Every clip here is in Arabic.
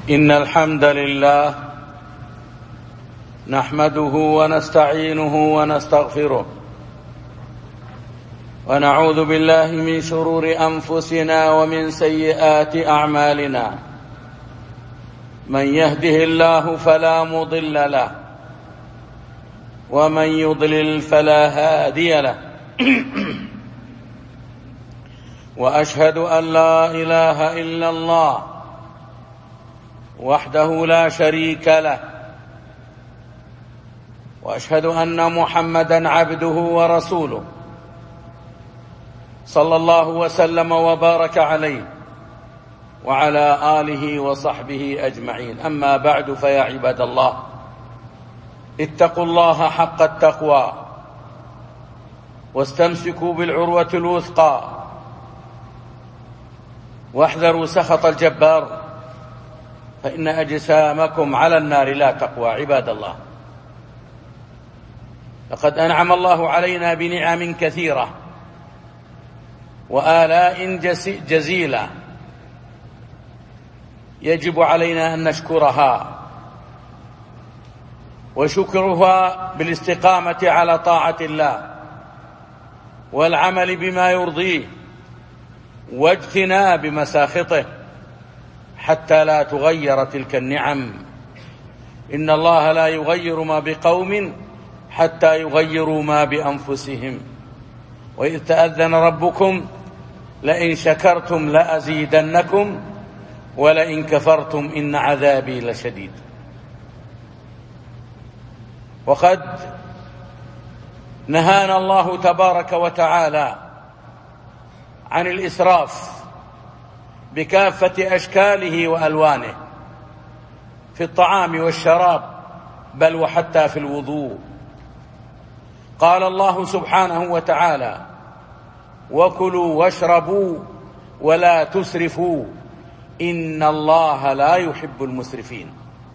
إن الحمد لله نحمده ونستعينه ونستغفره ونعوذ بالله من شرور أنفسنا ومن سيئات أعمالنا. من يهده الله فلا مضل له ومن يضلل فلا هادي له. وأشهد أن لا إله إلا الله وحده لا شريك له، وأشهد أن محمدا عبده ورسوله صلى الله وسلم وبارك عليه وعلى آله وصحبه أجمعين. أما بعد، فيا عباد الله، اتقوا الله حق التقوى واستمسكوا بالعروة الوثقى واحذروا سخط الجبار، فإن أجسامكم على النار لا تقوى. عباد الله، لقد أنعم الله علينا بنعم كثيرة وآلاء جزيلة يجب علينا أن نشكرها، وشكرها بالاستقامة على طاعة الله والعمل بما يرضيه واجتناب مساخطه حتى لا تغير تلك النعم. إن الله لا يغير ما بقوم حتى يغيروا ما بأنفسهم. وإذ تأذن ربكم لئن شكرتم لأزيدنكم ولئن كفرتم إن عذابي لشديد. وقد نهانا الله تبارك وتعالى عن الإسراف بكافة أشكاله وألوانه في الطعام والشراب، بل وحتى في الوضوء. قال الله سبحانه وتعالى: وكلوا واشربوا ولا تسرفوا إن الله لا يحب المسرفين.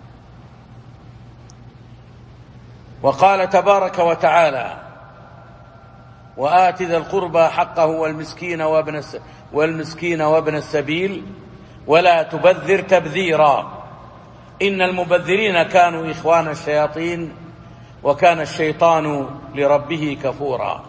وقال تبارك وتعالى: وآت ذا القربى حقه والمسكين وابن السبيل ولا تبذر تبذيرا إن المبذرين كانوا إخوان الشياطين وكان الشيطان لربه كفورا.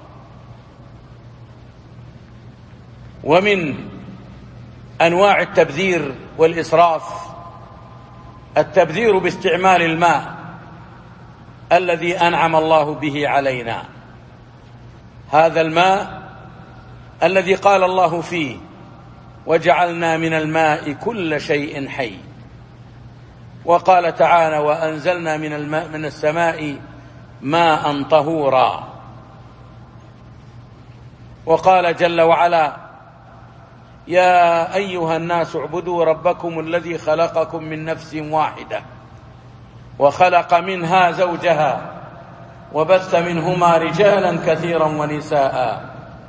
ومن أنواع التبذير والإسراف التبذير باستعمال الماء الذي أنعم الله به علينا، هذا الماء الذي قال الله فيه: وجعلنا من الماء كل شيء حي. وقال تعالى: وأنزلنا من السماء ماء طهورا. وقال جل وعلا: يا أيها الناس اعبدوا ربكم الذي خلقكم من نفس واحدة وخلق منها زوجها وبث منهما رجالا كثيرا ونساء.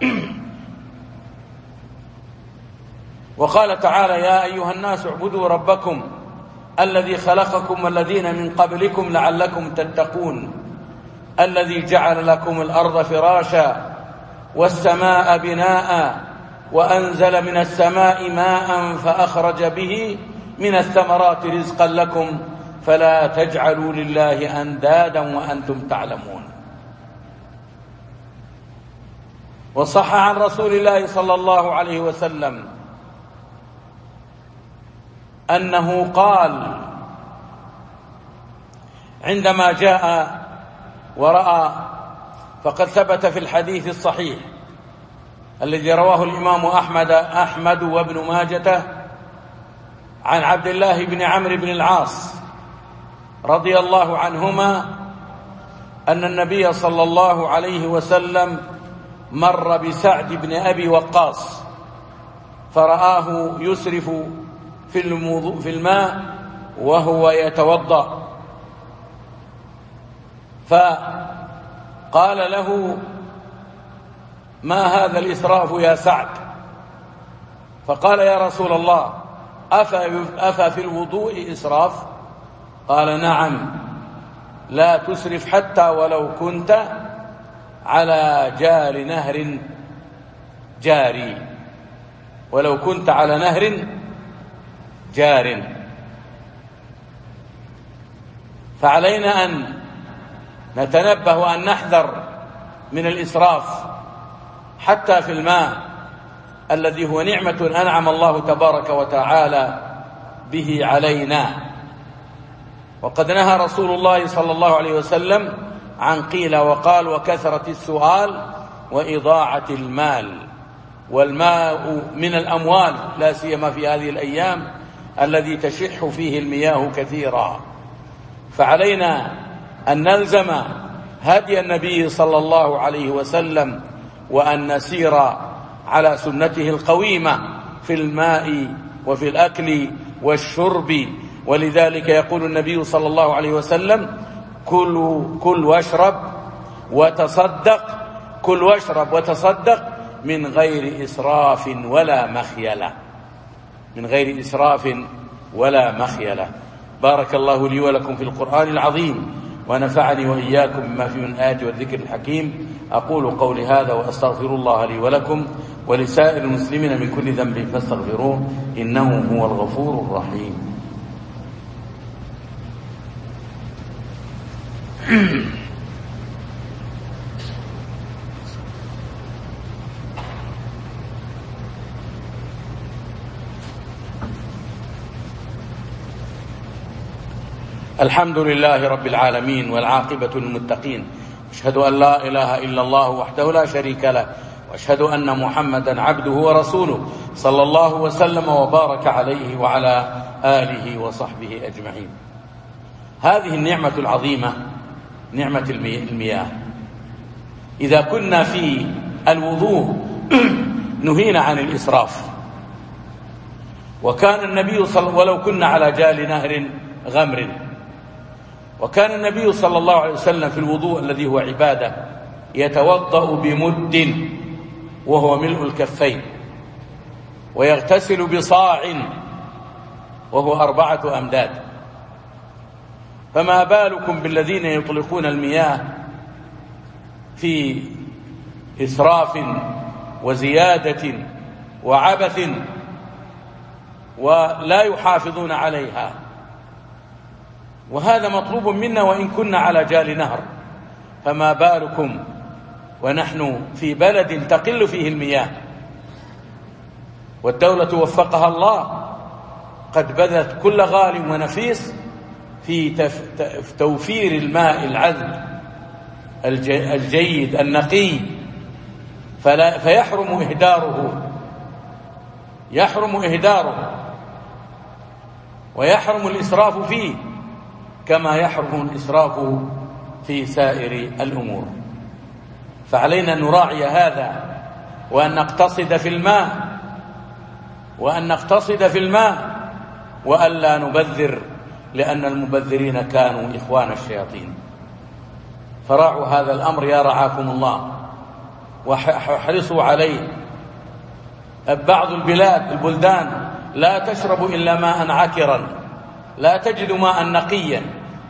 وقال تعالى: يا أيها الناس اعبدوا ربكم الذي خلقكم والذين من قبلكم لعلكم تتقون الذي جعل لكم الأرض فراشا والسماء بناء وأنزل من السماء ماء فأخرج به من الثمرات رزقا لكم فلا تجعلوا لله أندادا وأنتم تعلمون. وصح عن رسول الله صلى الله عليه وسلم أنه قال عندما جاء ورأى، فقد ثبت في الحديث الصحيح الذي رواه الإمام أحمد وابن ماجة عن عبد الله بن عمرو بن العاص رضي الله عنهما أن النبي صلى الله عليه وسلم مر بسعد بن أبي وقاص فرآه يسرف في الماء وهو يتوضأ، فقال له: ما هذا الإسراف يا سعد؟ فقال: يا رسول الله، أفا في الوضوء إسراف؟ قال: نعم، لا تسرف حتى ولو كنت على جار نهر جاري، ولو كنت على نهر جار. فعلينا أن نتنبه وأن نحذر من الإسراف حتى في الماء الذي هو نعمة أنعم الله تبارك وتعالى به علينا. وقد نهى رسول الله صلى الله عليه وسلم عن قيل وقال وكثرة السؤال وإضاعة المال. والماء من الأموال، لا سيما في هذه الأيام الذي تشح فيه المياه كثيرا. فعلينا أن نلزم هدي النبي صلى الله عليه وسلم وأن نسير على سنته القويمة في الماء وفي الأكل والشرب. ولذلك يقول النبي صلى الله عليه وسلم كل واشرب وتصدق، كل واشرب وتصدق من غير إسراف ولا مخيلة، من غير إسراف ولا مخيلة. بارك الله لي ولكم في القرآن العظيم ونفعني وإياكم بما فيه من الآيات والذكر الحكيم. أقول قولي هذا وأستغفر الله لي ولكم ولسائر المسلمين من كل ذنب فاستغفروه إنه هو الغفور الرحيم. الحمد لله رب العالمين والعاقبة للمتقين، أشهد أن لا إله إلا الله وحده لا شريك له، وأشهد أن محمدا عبده ورسوله صلى الله وسلم وبارك عليه وعلى آله وصحبه أجمعين. هذه النعمة العظيمة نعمة المياه. إذا كنا في الوضوء نهينا عن الإسراف، وكان النبي ولو كنا على جال نهر غمر، وكان النبي صلى الله عليه وسلم في الوضوء الذي هو عبادة يتوضأ بمد وهو ملء الكفين، ويغتسل بصاع وهو 4 أمداد. فما بالكم بالذين يطلقون المياه في إسراف وزيادة وعبث ولا يحافظون عليها. وهذا مطلوب منا وإن كنا على جال نهر، فما بالكم ونحن في بلد تقل فيه المياه، والدولة وفقها الله قد بذلت كل غال ونفيس في توفير الماء العذب الجيد النقي، فيحرم إهداره ويحرم الإسراف فيه كما يحرم الإسراف في سائر الأمور. فعلينا أن نراعي هذا وأن نقتصد في الماء وألا نبذر، لأن المبذرين كانوا إخوان الشياطين. فراعوا هذا الأمر يا رعاكم الله واحرصوا عليه. بعض البلدان لا تشرب إلا ماء عكرا، لا تجد ماء نقيا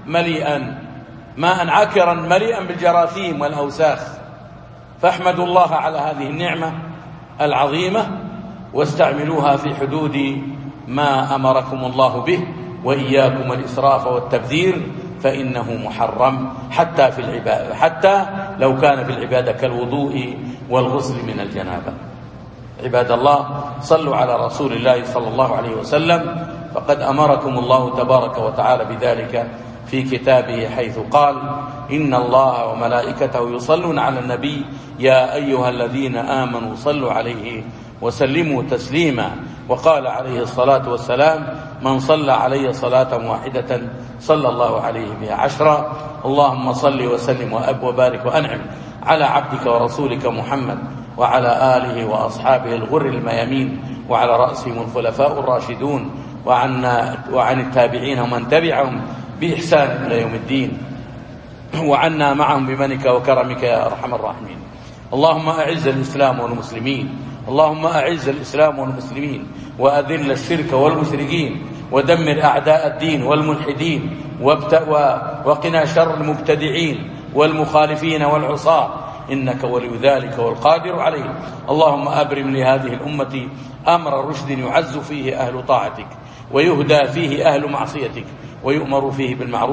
ماء عكرا مليئا بالجراثيم والأوساخ. فاحمدوا الله على هذه النعمة العظيمة واستعملوها في حدود ما أمركم الله به، وإياكم الإسراف والتبذير فإنه محرم حتى في العبادة، حتى لو كان في العبادة كالوضوء والغسل من الجنابة. عباد الله، صلوا على رسول الله صلى الله عليه وسلم، فقد أمركم الله تبارك وتعالى بذلك في كتابه حيث قال: إن الله وملائكته يصلون على النبي يا أيها الذين آمنوا صلوا عليه وسلموا تسليما. وقال عليه الصلاة والسلام: من صلى علي صلاة واحدة صلى الله عليه بها 10. اللهم صل وسلم وبارك وأنعم على عبدك ورسولك محمد وعلى آله وأصحابه الغر الميامين، وعلى رأسهم الخلفاء الراشدون، وعن التابعين ومن تبعهم بإحسان إلى يوم الدين، وعنا معهم بمنك وكرمك يا أرحم الراحمين. اللهم أعز الإسلام والمسلمين، اللهم أعز الإسلام والمسلمين، وأذل الشرك والمشركين، ودمر أعداء الدين والملحدين، وقنا شر المبتدعين والمخالفين والعصاة، إنك ولي ذلك والقادر عليه. اللهم أبرم لهذه الأمة أمر رشد يعز فيه أهل طاعتك، ويهدى فيه أهل معصيتك، ويؤمر فيه بالمعروف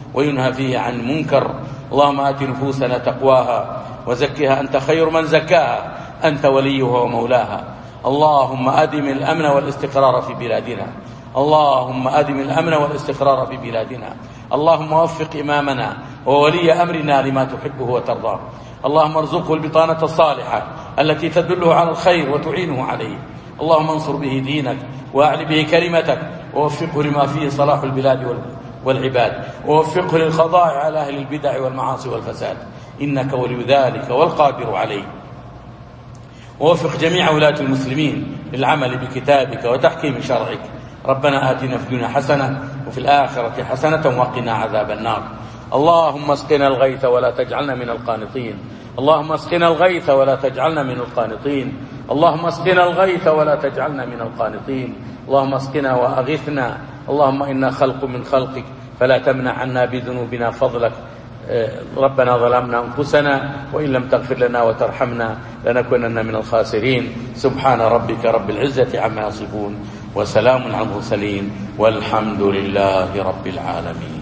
وينهى فيه عن منكر. اللهم آت نفوسنا تقواها وزكها أنت خير من زكاها أنت وليها ومولاها. اللهم أدم الأمن والاستقرار في بلادنا. اللهم أدم الأمن والاستقرار في بلادنا. اللهم وفق إمامنا وولي أمرنا لما تحبه وترضاه. اللهم ارزقه البطانة الصالحة التي تدله على الخير وتعينه عليه. اللهم انصر به دينك وأعل به كلمتك ووفقه لما فيه صلاح البلاد والعباد، ووفقه للقضاء على أهل البدع والمعاصي والفساد، إنك ولي ذلك والقادر عليه. ووفق جميع ولاة المسلمين للعمل بكتابك وتحكيم شرعك. ربنا آتنا في الدنيا حسنة وفي الآخرة حسنة وقنا عذاب النار. اللهم اسقنا الغيث ولا تجعلنا من القانطين. اللهم اسقنا الغيث ولا تجعلنا من القانطين. اللهم اسقنا الغيث ولا تجعلنا من القانطين. اللهم اسقنا وأغثنا. اللهم إنا خلق من خلقك فلا تمنع عنا بذنوبنا فضلك. ربنا ظلمنا أنفسنا وإن لم تغفر لنا وترحمنا لنكونن من الخاسرين. سبحان ربك رب العزة عما يصفون وسلام على المرسلين والحمد لله رب العالمين.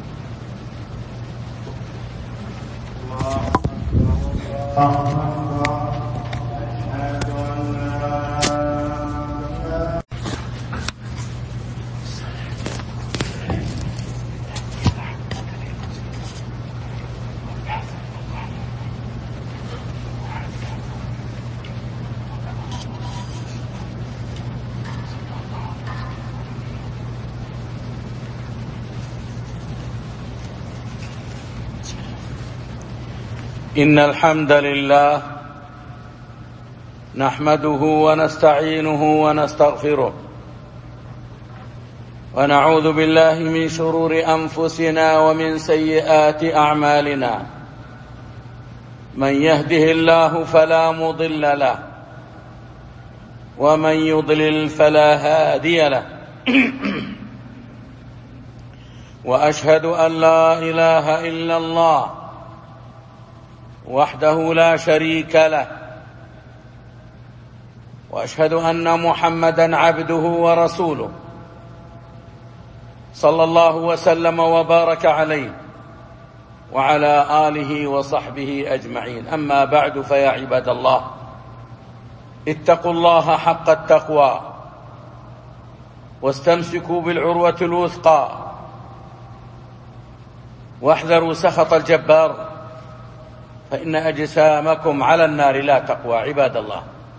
إن الحمد لله نحمده ونستعينه ونستغفره ونعوذ بالله من شرور أنفسنا ومن سيئات أعمالنا. من يهده الله فلا مضل له ومن يضلل فلا هادي له. وأشهد أن لا إله إلا الله وحده لا شريك له، وأشهد أن محمدا عبده ورسوله صلى الله وسلم وبارك عليه وعلى آله وصحبه أجمعين. أما بعد، فيا عباد الله، اتقوا الله حق التقوى واستمسكوا بالعروة الوثقى واحذروا سخط الجبار، فإن أجسامكم على النار لا تقوى. عباد الله،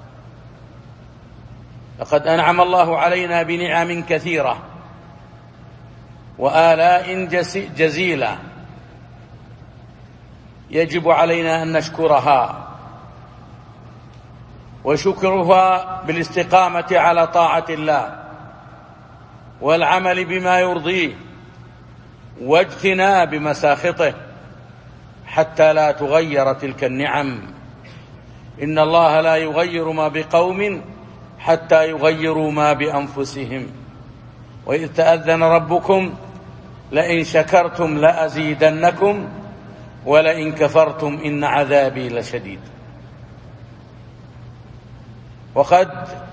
لقد أنعم الله علينا بنعم كثيرة وآلاء جزيلة يجب علينا أن نشكرها، وشكرها بالاستقامة على طاعة الله والعمل بما يرضيه واجتناب مساخطه حتى لا تغير تلك النعم. إن الله لا يغير ما بقوم حتى يغيروا ما بأنفسهم. وإذ تأذن ربكم لئن شكرتم لأزيدنكم ولئن كفرتم إن عذابي لشديد. وقد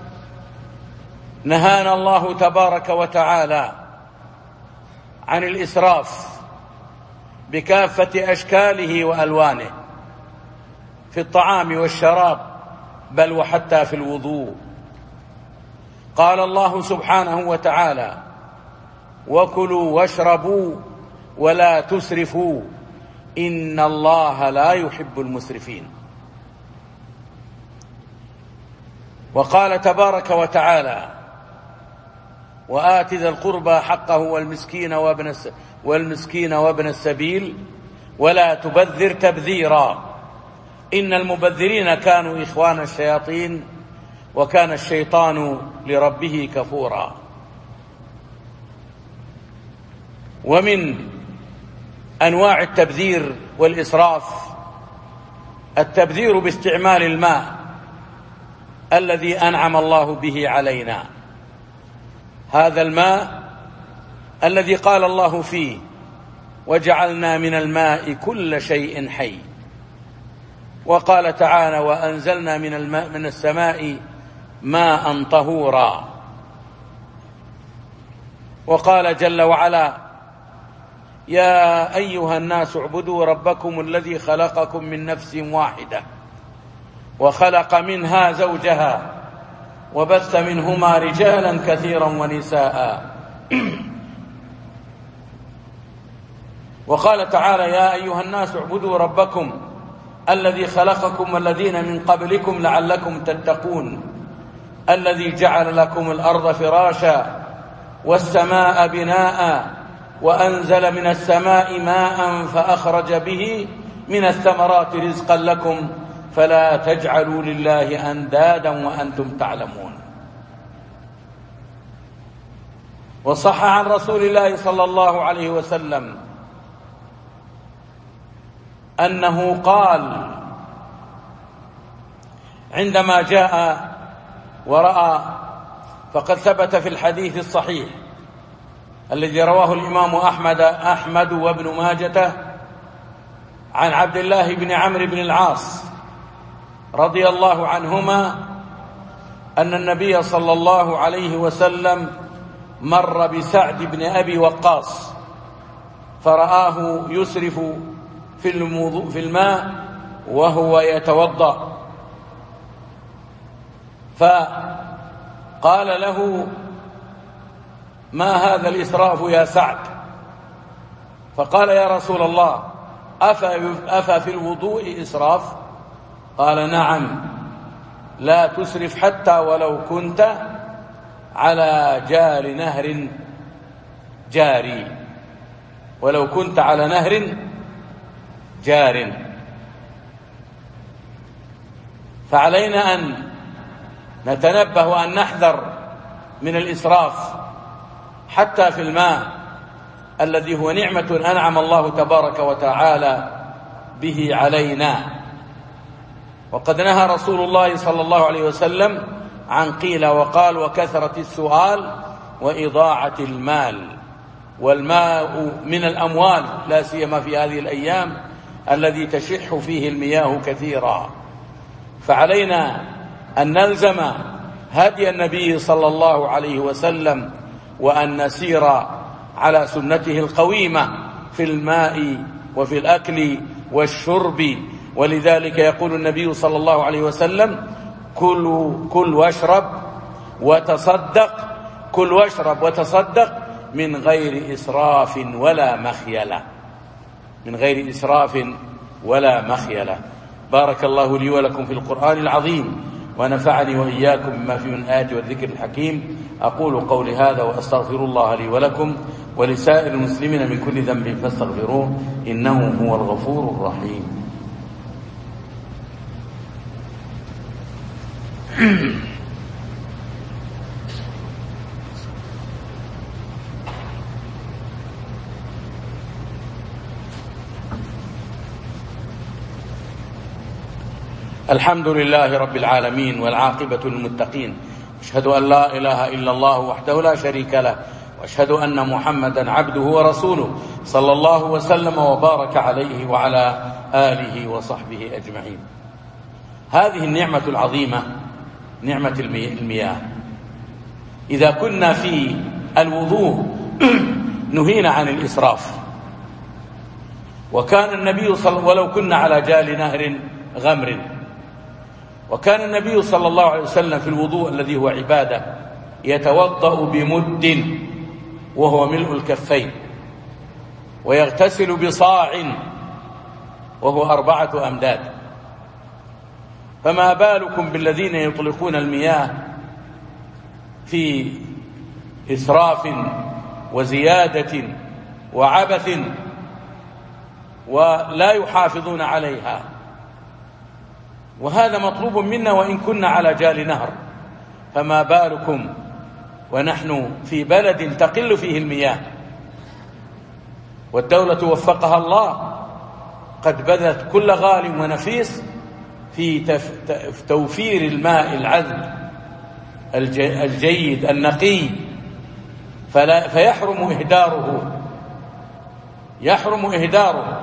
نهانا الله تبارك وتعالى عن الإسراف بكافة أشكاله وألوانه في الطعام والشراب، بل وحتى في الوضوء. قال الله سبحانه وتعالى: وكلوا واشربوا ولا تسرفوا إن الله لا يحب المسرفين. وقال تبارك وتعالى: وآت ذا القربى حقه والمسكين وابن السبيل ولا تبذر تبذيرا إن المبذرين كانوا إخوان الشياطين وكان الشيطان لربه كفورا. ومن أنواع التبذير والإسراف التبذير باستعمال الماء الذي أنعم الله به علينا. هذا الماء الذي قال الله فيه: وجعلنا من الماء كل شيء حي. وقال تعالى: وأنزلنا من السماء ماء طهورا. وقال جل وعلا: يا أيها الناس اعبدوا ربكم الذي خلقكم من نفس واحدة وخلق منها زوجها وبث منهما رجالا كثيرا ونساء. وقال تعالى: يا أيها الناس اعبدوا ربكم الذي خلقكم والذين من قبلكم لعلكم تتقون الذي جعل لكم الأرض فراشا والسماء بناء وأنزل من السماء ماء فأخرج به من الثمرات رزقا لكم فلا تجعلوا لله أندادا وأنتم تعلمون. وصح عن رسول الله صلى الله عليه وسلم أنه قال عندما جاء ورأى، فقد ثبت في الحديث الصحيح الذي رواه الإمام أحمد وابن ماجة عن عبد الله بن عمرو بن العاص رضي الله عنهما أن النبي صلى الله عليه وسلم مر بسعد بن أبي وقاص فرآه يسرف في الماء وهو يتوضأ، فقال له: ما هذا الإسراف يا سعد؟ فقال: يا رسول الله، أفا في الوضوء إسراف؟ قال: نعم، لا تسرف حتى ولو كنت على جار نهر جاري، ولو كنت على نهر جار. فعلينا أن نتنبه وأن نحذر من الإسراف حتى في الماء الذي هو نعمة أنعم الله تبارك وتعالى به علينا. وقد نهى رسول الله صلى الله عليه وسلم عن قيل وقال وكثرة السؤال وإضاعة المال، والماء من الأموال لا سيما في هذه الأيام الذي تشح فيه المياه كثيرا. فعلينا أن نلزم هدي النبي صلى الله عليه وسلم وأن نسير على سنته القويمة في الماء وفي الأكل والشرب. ولذلك يقول النبي صلى الله عليه وسلم: كل واشرب وتصدق، كل واشرب وتصدق من غير إسراف ولا مخيلة، من غير إسراف ولا مخيلة. بارك الله لي ولكم في القرآن العظيم ونفعني وإياكم بما فيه من الآيات والذكر الحكيم. أقول قولي هذا وأستغفر الله لي ولكم ولسائر المسلمين من كل ذنب فاستغفروه إنه هو الغفور الرحيم. الحمد لله رب العالمين والعاقبة للمتقين، أشهد أن لا إله إلا الله وحده لا شريك له، وأشهد أن محمدا عبده ورسوله صلى الله وسلم وبارك عليه وعلى آله وصحبه أجمعين. هذه النعمة العظيمة نعمة المياه. إذا كنا في الوضوء نهينا عن الإسراف، وكان النبي ولو كنا على جال نهر غمر، وكان النبي صلى الله عليه وسلم في الوضوء الذي هو عبادة يتوضأ بمد وهو ملء الكفين، ويغتسل بصاع وهو 4 أمداد. فما بالكم بالذين يطلقون المياه في إسراف وزيادة وعبث ولا يحافظون عليها. وهذا مطلوب منا وإن كنا على جال نهر، فما بالكم ونحن في بلد تقل فيه المياه، والدولة وفقها الله قد بذلت كل غال ونفيس في توفير الماء العذب الجيد النقي، فيحرم إهداره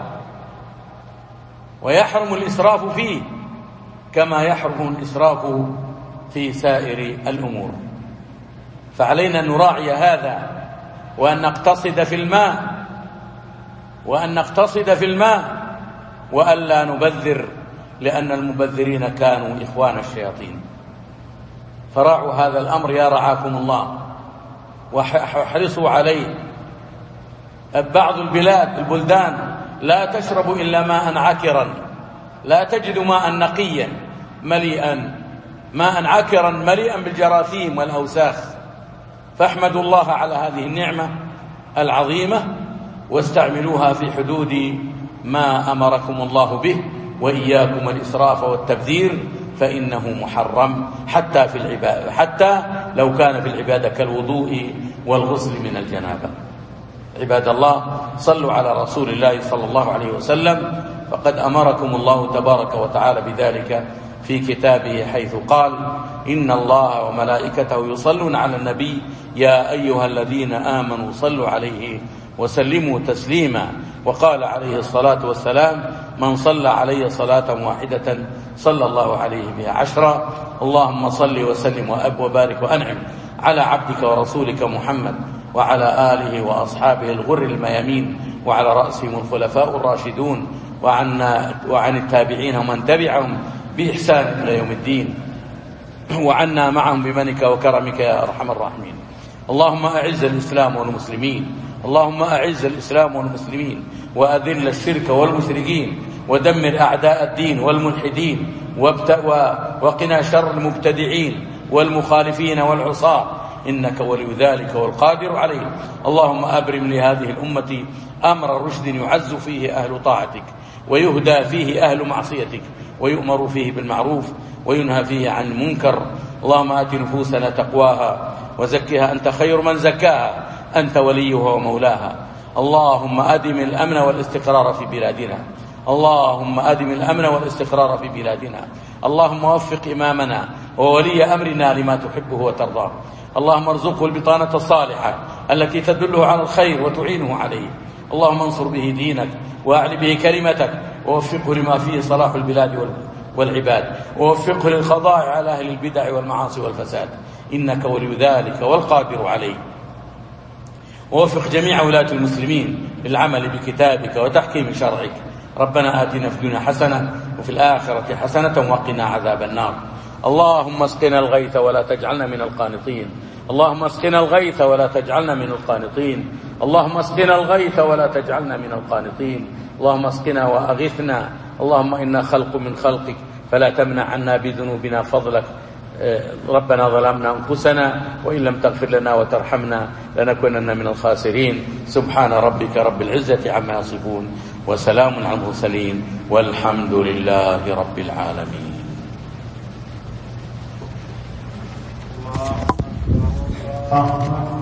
ويحرم الإسراف فيه كما يحرم الإسراف في سائر الأمور. فعلينا أن نراعي هذا وأن نقتصد في الماء وأن نقتصد في الماء وألا نبذر، لأن المبذرين كانوا إخوان الشياطين. فراعوا هذا الأمر يا رعاكم الله، واحرصوا عليه. بعض البلدان لا تشرب إلا ماء عكرا، لا تجد ماء نقيا ماء عكرا مليئا بالجراثيم والأوساخ. فاحمدوا الله على هذه النعمة العظيمة واستعملوها في حدود ما أمركم الله به، وإياكم الإسراف والتبذير فإنه محرم حتى في العبادة، حتى لو كان في العبادة كالوضوء والغسل من الجنابة. عباد الله، صلوا على رسول الله صلى الله عليه وسلم، فقد أمركم الله تبارك وتعالى بذلك في كتابه، حيث قال: إن الله وملائكته يصلون على النبي يا أيها الذين آمنوا صلوا عليه وسلموا تسليما. وقال عليه الصلاة والسلام: من صلى علي صلاة واحدة صلى الله عليه بها 10. اللهم صل وسلم وبارك وأنعم على عبدك ورسولك محمد وعلى آله وأصحابه الغر الميامين، وعلى رأسهم الخلفاء الراشدون، وعن التابعين ومن تبعهم بإحسان إلى يوم الدين، وعنا معهم بمنك وكرمك يا أرحم الراحمين. اللهم أعز الإسلام والمسلمين، اللهم أعز الإسلام والمسلمين، وأذل الشرك والمشركين، ودمر أعداء الدين والملحدين، وقنا شر المبتدعين والمخالفين والعصاة، إنك ولي ذلك والقادر عليه. اللهم أبرم لهذه الأمة أمر رشد يعز فيه أهل طاعتك، ويهدى فيه أهل معصيتك، ويؤمر فيه بالمعروف وينهى فيه عن المنكر. اللهم آت نفوسنا تقواها وزكها أنت خير من زكاها، أنت وليها ومولاها. اللهم أدم الأمن والاستقرار في بلادنا، اللهم أدم الأمن والاستقرار في بلادنا. اللهم وفق إمامنا وولي أمرنا لما تحبه وترضاه. اللهم ارزقه البطانة الصالحة التي تدله على الخير وتعينه عليه. اللهم انصر به دينك وأعل به كلمتك، ووفقه لما فيه صلاح البلاد والعباد، ووفقه للقضاء على أهل البدع والمعاصي والفساد، إنك ولي ذلك والقادر عليه. ووفق جميع ولاة المسلمين للعمل بكتابك وتحكيم شرعك. ربنا آتنا في الدنيا حسنة وفي الآخرة حسنة وقنا عذاب النار. اللهم اسقنا الغيث ولا تجعلنا من القانطين، اللهم اسقنا الغيث ولا تجعلنا من القانطين، اللهم اسقنا الغيث ولا تجعلنا من القانطين، اللهم اسقنا وأغثنا. اللهم إنا خلق من خلقك فلا تمنع عنا بذنوبنا فضلك. ربنا ظلمنا أنفسنا وإن لم تغفر لنا وترحمنا لنكونن من الخاسرين. سبحان ربك رب العزة عما يصفون، وسلام على المرسلين، والحمد لله رب العالمين.